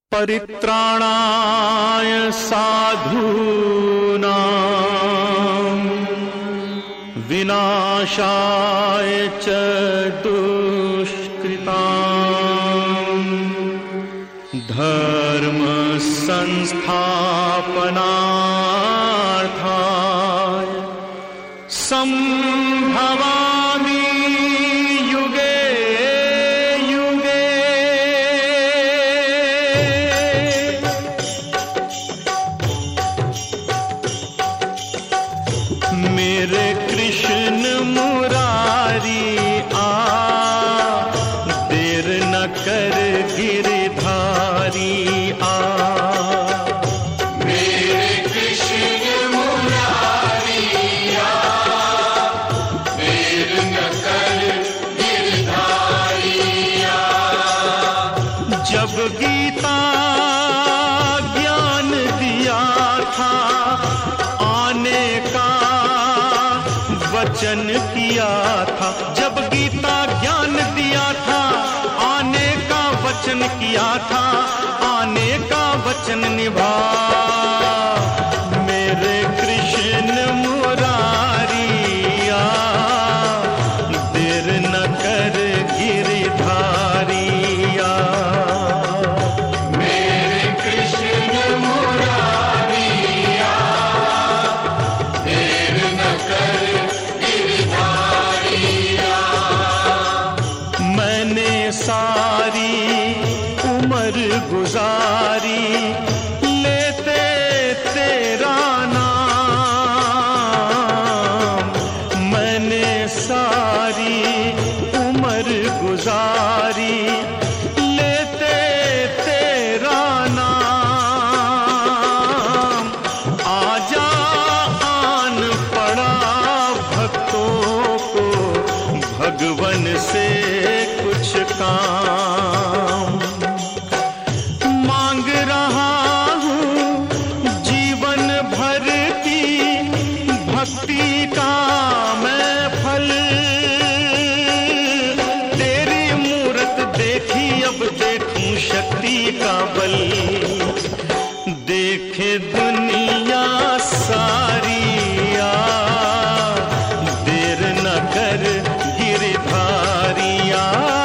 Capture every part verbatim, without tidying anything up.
परित्राणाय साधूनां विनाशाय च दुष्कृतां धर्म संस्थापनार्थाय संभवामि युगे युगे। मेरे कृष्ण मुरारी आ, देर न कर गिरधारी आ। मेरे कृष्ण मुरारी आ, देर न कर गिरधारी आ। जब गीता ज्ञान दिया था आने का वचन किया था, जब गीता ज्ञान दिया था आने का वचन किया था, आने का वचन निभा। मेरे कृष्ण मुरारिया देर न कर गिरधारिया। मेरे कृष्ण मुरारिया देर न कर गिरधारिया। मैंने सारी उम्र गुजारी लेते तेरा नाम, मैंने सारी उम्र गुजारी लेते तेरा नाम। आजा आन पड़ा भक्तों को भगवन से कुछ काम। मांग रहा हूँ जीवन भर की भक्ति का मैं फल। तेरी मूरत देखी अब देखूं शक्ति का बल। देखे दुनिया सारी आ, देर न कर गिरधारिया।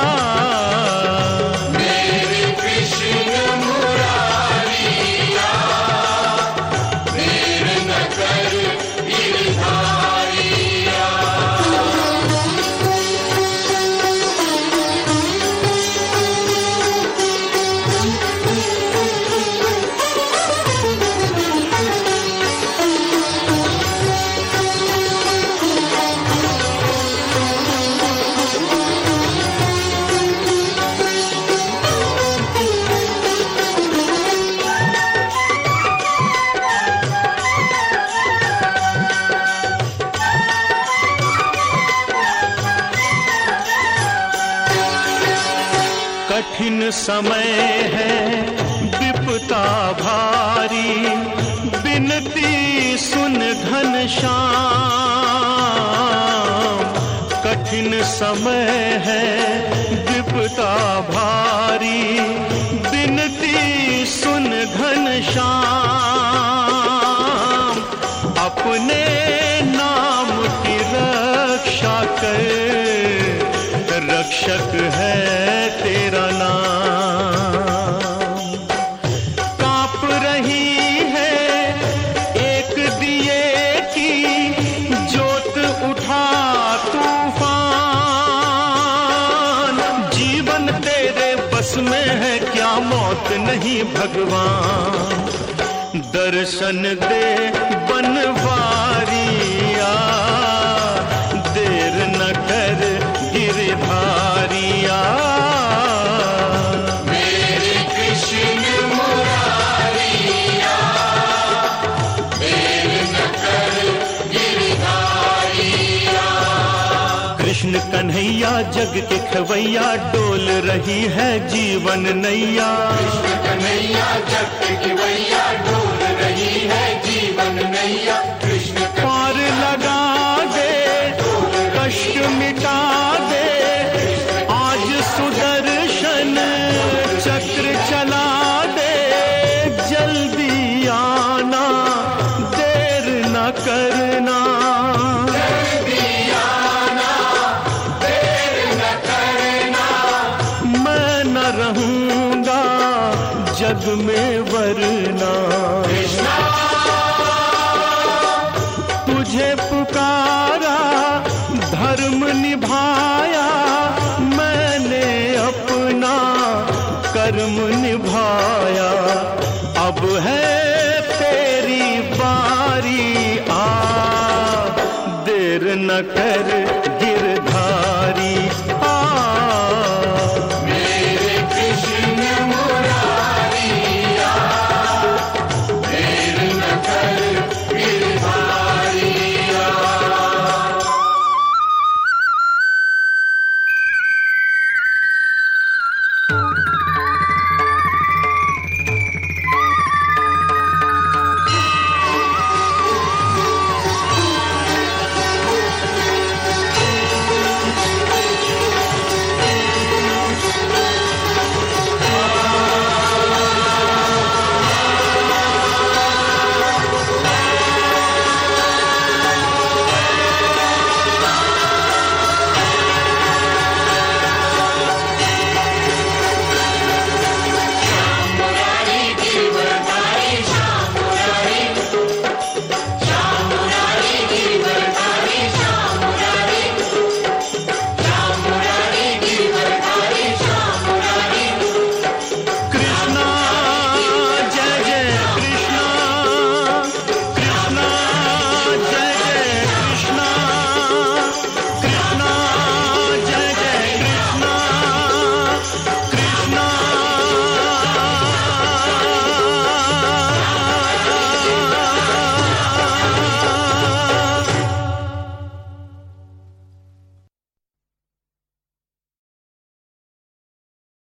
मेरे कृष्ण मुरारिया देर न कर गिरधारिया। कठिन समय है विपता भारी, बिनती सुन घनश्याम। कठिन समय है विपता भारी, बिनती सुन घनश्याम। अपने नाम की रक्षा कर, रक्षक है तेरा नाम। कांप रही है एक दिए की ज्योत उठा तूफान। जीवन तेरे बस में है क्या मौत नहीं भगवान। दर्शन दे बनवारिया देर न कर गिरधारिया। मेरे कृष्ण मुरारिया देर न कर गिरधारिया। कृष्ण कन्हैया जग के खवैया डोल रही है जीवन नैया। कृष्ण कन्हैया जग के खवैया डोल रही है जीवन नैया। कृष्ण पार लगा दे कष्ट मिटा दे, आज सुदर्शन चक्र चला दे। जग में वरना। कृष्णा तुझे पुकारा धर्म निभाया, मैंने अपना कर्म निभाया। अब है तेरी बारी आ, देर न कर